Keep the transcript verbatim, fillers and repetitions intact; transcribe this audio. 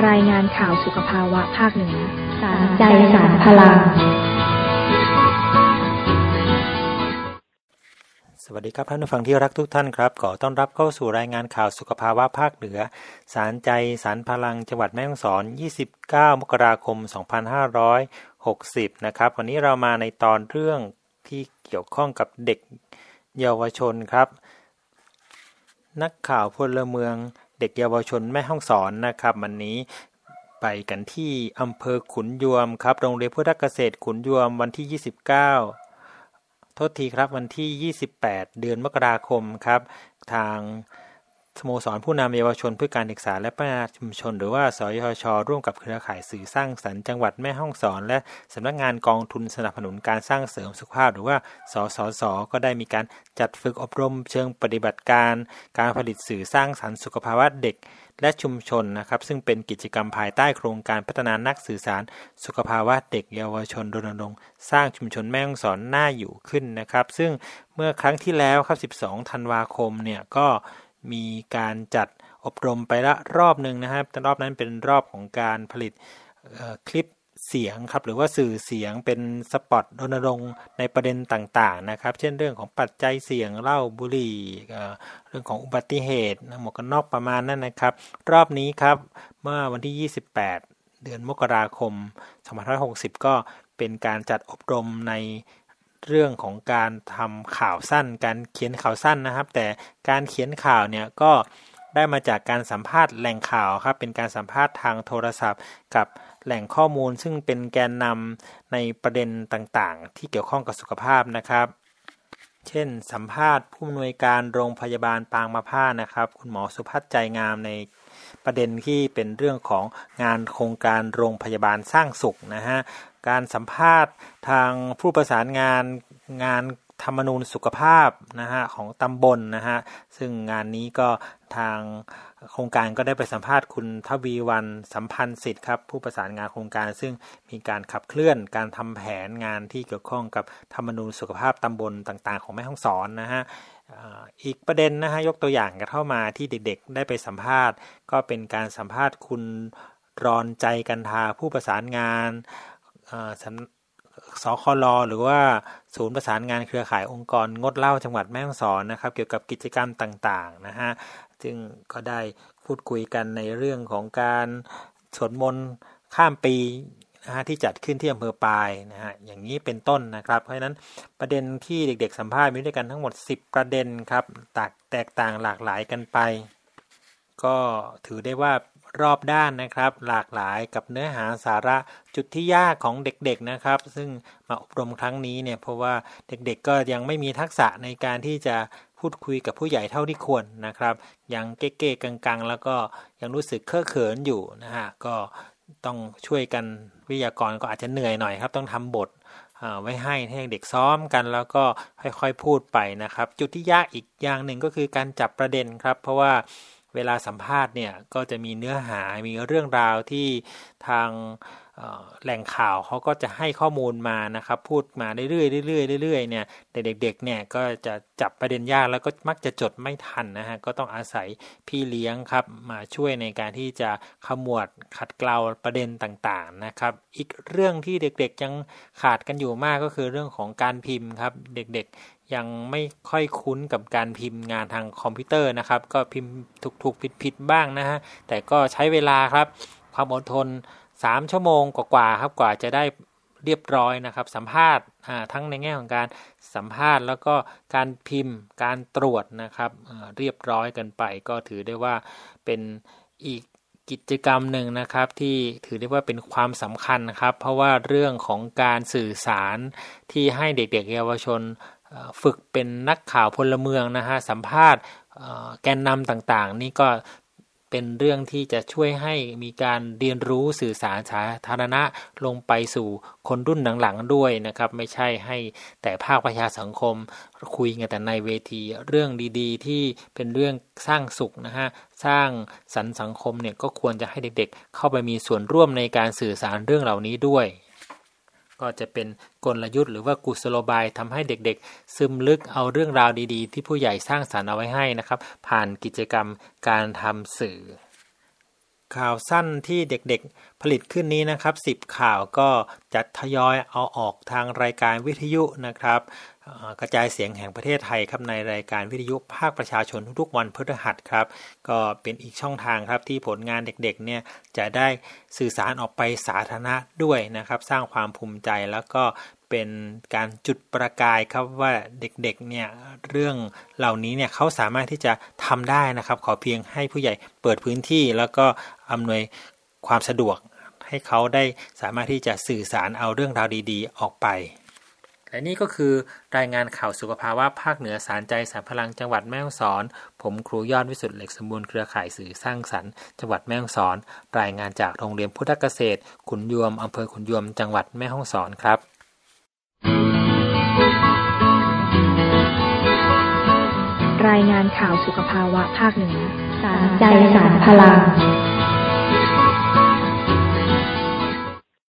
รายงานข่าวสุขภาวะภาคเหนือสารใจสารพลังสวัสดีครับท่านผู้ฟังที่รักทุกท่านครับขอต้อนรับเข้าสู่รายงานข่าวสุขภาวะภาคเหนือสารใจสารพลังจังหวัดแม่ฮ่องสอนยี่สิบเก้ามกราคมสองพันห้าร้อยหกสิบนะครับวันนี้เรามาในตอนเรื่องที่เกี่ยวข้องกับเด็กเยาวชนครับนักข่าวพลเมืองเด็กเยาวชนแม่ฮ่องสอนนะครับวันนี้ไปกันที่อำเภอขุนยวมครับโรงเรียนพุทธเกษตรขุนยวมวันที่ยี่สิบเก้าโทษทีครับวันที่ยี่สิบแปดเดือนมกราคมครับทางสโมสรผู้นำเยาวชนเพื่อการศึกษาและพัฒนาชุมชนหรือว่าสยช.ร่วมกับเครือข่ายสื่อสร้างสรรค์จังหวัดแม่ฮ่องสอนและสำนักงานกองทุนสนับสนุนการสร้างเสริมสุขภาพหรือว่าสสส.ก็ได้มีการจัดฝึกอบรมเชิงปฏิบัติการการผลิตสื่อสร้างสรรค์สุขภาวะเด็กและชุมชนนะครับซึ่งเป็นกิจกรรมภายใต้โครงการพัฒนานักสื่อสารสุขภาวะเด็กเยาวชนรณรงค์สร้างชุมชนแม่ฮ่องสอนน่าอยู่ขึ้นนะครับซึ่งเมื่อครั้งที่แล้วครับสิบสองธันวาคมเนี่ยก็มีการจัดอบรมไปละรอบนึงนะครับแต่รอบนั้นเป็นรอบของการผลิตคลิปเสียงครับหรือว่าสื่อเสียงเป็นสปอตรณรงค์ในประเด็นต่างๆนะครับเช่นเรื่องของปัจจัยเสี่ยงเหล้าบุหรี่เรื่องของอุบัติเหตุหมวกกันน็อกประมาณนั้นนะครับรอบนี้ครับเมื่อวันที่ยี่สิบแปดเดือนมกราคมสองพันห้าร้อยหกสิบก็เป็นการจัดอบรมในเรื่องของการทำข่าวสั้นการเขียนข่าวสั้นนะครับแต่การเขียนข่าวเนี่ยก็ได้มาจากการสัมภาษณ์แหล่งข่าวครับเป็นการสัมภาษณ์ทางโทรศัพท์กับแหล่งข้อมูลซึ่งเป็นแกนนำในประเด็นต่างๆที่เกี่ยวข้องกับสุขภาพนะครับเช่นสัมภาษณ์ผู้อำนวยการโรงพยาบาลปางมะผ้านะครับคุณหมอสุพัฒน์ใจงามในประเด็นที่เป็นเรื่องของงานโครงการโรงพยาบาลสร้างสุขนะฮะการสัมภาษณ์ทางผู้ประสานงานงานธรรมนูญสุขภาพนะฮะของตำบลนะฮะซึ่งงานนี้ก็ทางโครงการก็ได้ไปสัมภาษณ์คุณทวีวรรณสัมพันธ์สิทธิ์ครับผู้ประสานงานโครงการซึ่งมีการขับเคลื่อนการทำแผนงานที่เกี่ยวข้องกับธรรมนูญสุขภาพตำบลต่างๆของแม่ฮ่องสอนนะฮะอีกประเด็นนะฮะยกตัวอย่างกันเข้ามาที่เด็กๆได้ไปสัมภาษณ์ก็เป็นการสัมภาษณ์คุณรอนใจกันทาผู้ประสานงานสคล.หรือว่าศูนย์ประสานงานเครือข่ายองค์กรงดเหล้าจังหวัดแม่ฮ่องสอนนะครับเกี่ยวกับกิจกรรมต่างๆนะฮะซึ่งก็ได้พูดคุยกันในเรื่องของการสวดมนต์ข้ามปีนะฮะที่จัดขึ้นที่อำเภอปายนะฮะอย่างนี้เป็นต้นนะครับเพราะฉะนั้นประเด็นที่เด็กๆสัมภาษณ์มีด้วยกันทั้งหมดสิบประเด็นครับแตกต่างหลากหลายกันไปก็ถือได้ว่ารอบด้านนะครับหลากหลายกับเนื้อหาสาระจุดที่ยากของเด็กๆนะครับซึ่งมาอบรมครั้งนี้เนี่ยเพราะว่าเด็กๆก็ยังไม่มีทักษะในการที่จะพูดคุยกับผู้ใหญ่เท่าที่ควรนะครับยังเก๊ๆกังๆแล้วก็ยังรู้สึกเคอะเขินอยู่นะฮะก็ต้องช่วยกันวิทยากรก็อาจจะเหนื่อยหน่อยครับต้องทำบทไว้ให้ให้เด็กซ้อมกันแล้วก็ค่อยๆพูดไปนะครับจุดที่ยากอีกอย่างหนึ่งก็คือการจับประเด็นครับเพราะว่าเวลาสัมภาษณ์เนี่ยก็จะมีเนื้อหามีเรื่องราวที่ทางแหล่งข่าวเขาก็จะให้ข้อมูลมานะครับพูดมาเรื่อยๆเรื่อยๆเรื่อยๆเนี่ยแต่เด็กๆเนี่ยก็จะจับประเด็นยากแล้วก็มักจะจดไม่ทันนะฮะก็ต้องอาศัยพี่เลี้ยงครับมาช่วยในการที่จะขมวดขัดเกลาประเด็นต่างๆนะครับอีกเรื่องที่เด็กๆยังขาดกันอยู่มากก็คือเรื่องของการพิมพ์ครับเด็กๆยังไม่ค่อยคุ้นกับการพิมพ์งานทางคอมพิวเตอร์นะครับก็พิมพ์ถูกๆผิดๆบ้างนะฮะแต่ก็ใช้เวลาครับความอดทนสามชั่วโมงกว่าๆครับกว่าจะได้เรียบร้อยนะครับสัมภาษณ์ทั้งในแง่ของการสัมภาษณ์แล้วก็การพิมพ์การตรวจนะครับเรียบร้อยกันไปก็ถือได้ว่าเป็นอีกกิจกรรมหนึ่งนะครับที่ถือได้ว่าเป็นความสำคัญครับเพราะว่าเรื่องของการสื่อสารที่ให้เด็กๆเยาวชนฝึกเป็นนักข่าวพลเมืองนะฮะสัมภาษณ์แกนนำต่างๆนี่ก็เป็นเรื่องที่จะช่วยให้มีการเรียนรู้สื่อสารสาธารณะลงไปสู่คนรุ่นหลังๆด้วยนะครับไม่ใช่ให้แต่ภาคประชาสังคมคุยกันแต่ในเวทีเรื่องดีๆที่เป็นเรื่องสร้างสุขนะฮะสร้างสรรค์สังคมเนี่ยก็ควรจะให้เด็กๆเข้าไปมีส่วนร่วมในการสื่อสารเรื่องเหล่านี้ด้วยก็จะเป็นกลยุทธ์หรือว่ากุศโลบายทำให้เด็กๆซึมลึกเอาเรื่องราวดีๆที่ผู้ใหญ่สร้างสรรค์เอาไว้ให้นะครับผ่านกิจกรรมการทำสื่อข่าวสั้นที่เด็กๆผลิตขึ้นนี้นะครับสิบข่าวก็จะทยอยเอาออกทางรายการวิทยุนะครับกระจายเสียงแห่งประเทศไทยครับในรายการวิทยุภาคประชาชนทุกๆวันพฤหัสครับก็เป็นอีกช่องทางครับที่ผลงานเด็กๆเนี่ยจะได้สื่อสารออกไปสาธารณะด้วยนะครับสร้างความภูมิใจแล้วก็เป็นการจุดประกายครับว่าเด็กๆเนี่ยเรื่องเหล่านี้เนี่ยเขาสามารถที่จะทำได้นะครับขอเพียงให้ผู้ใหญ่เปิดพื้นที่แล้วก็อำนวยความสะดวกให้เขาได้สามารถที่จะสื่อสารเอาเรื่องราวดีๆออกไปและนี่ก็คือรายงานข่าวสุขภาวะภาคเหนือสารใจสารพลังจังหวัดแม่ฮ่องสอนผมครูยอดวิสุทธิ์เหล็กสมบูรณ์เครือข่ายสื่อสร้างสรรค์จังหวัดแม่ฮ่องสอนรายงานจากโรงเรียนพุทธเกษตรขุนยวมอำเภอขุนยวมจังหวัดแม่ฮ่องสอนครับรายงานข่าวสุขภาวะภาคเหนือสารใจสารพลัง